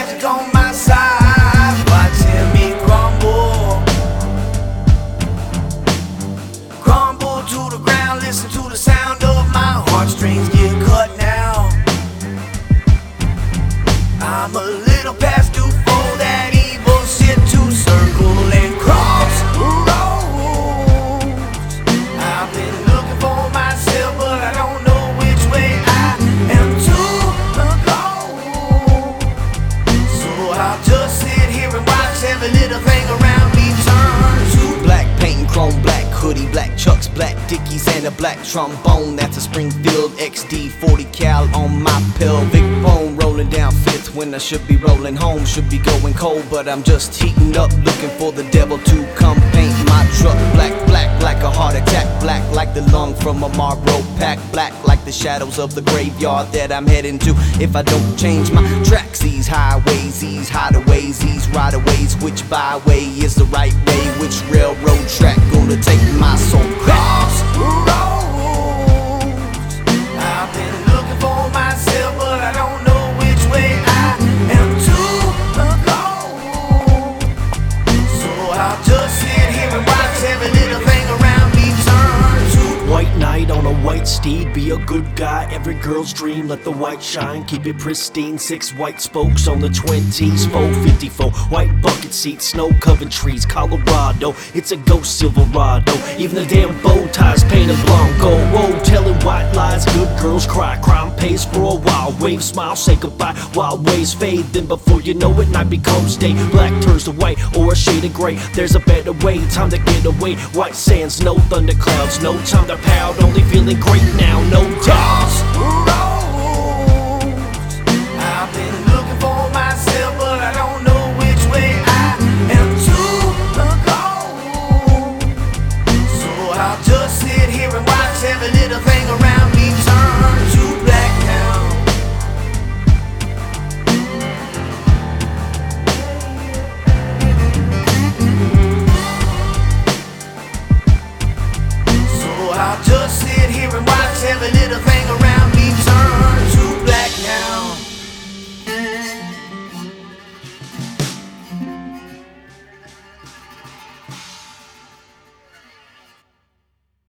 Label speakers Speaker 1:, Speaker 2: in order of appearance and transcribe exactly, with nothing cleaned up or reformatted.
Speaker 1: magic on my side, watching me crumble, crumble to the ground. Listen to the sound of my heartstrings get cut now. I'm a little past due for that evil shit to circle and cross roads. I've been looking for myself, but I don't know which way I am to go. So I'll just sit here and watch every little thing around me turn to
Speaker 2: Black paint and chrome, black hoodie, black chucks, black dickies, and a black trombone. That's a Springfield X D forty cal on my pelvic bone. Rolling down Fifth when I should be rolling home. Should be going cold, but I'm just heating up, looking for the devil to come paint my truck. Black, black like a heart attack. Black like the lung from a Marlboro pack. Black like the shadows of the graveyard that I'm heading to if I don't change my tracks. These highways, these hideaways, these rideaways. Which byway is the right way? Which railroad track gonna take my soul?
Speaker 1: cross roads. I've been looking for myself, but I don't know which way I am to go. So I'll just sit here and watch every little thing around me turn to
Speaker 3: White knight on a white steed, be a good guy, every girl's dream, let the white shine, keep it pristine. Six white spokes on the twenties, four fifty-four white bucket seats, snow covered trees, Colorado, it's a ghost Silverado. Even the damn bow ties painted blanco. Whoa, telling white lies, good girls cry, crime pays for a while, wave smile, say goodbye, wild ways fade, then before you know it, night becomes day. Black turns to white or a shade of gray, there's a better way, time to get away. White sands, no thunderclouds, no time to pout, only feeling great now, no doubt.
Speaker 1: cross roads.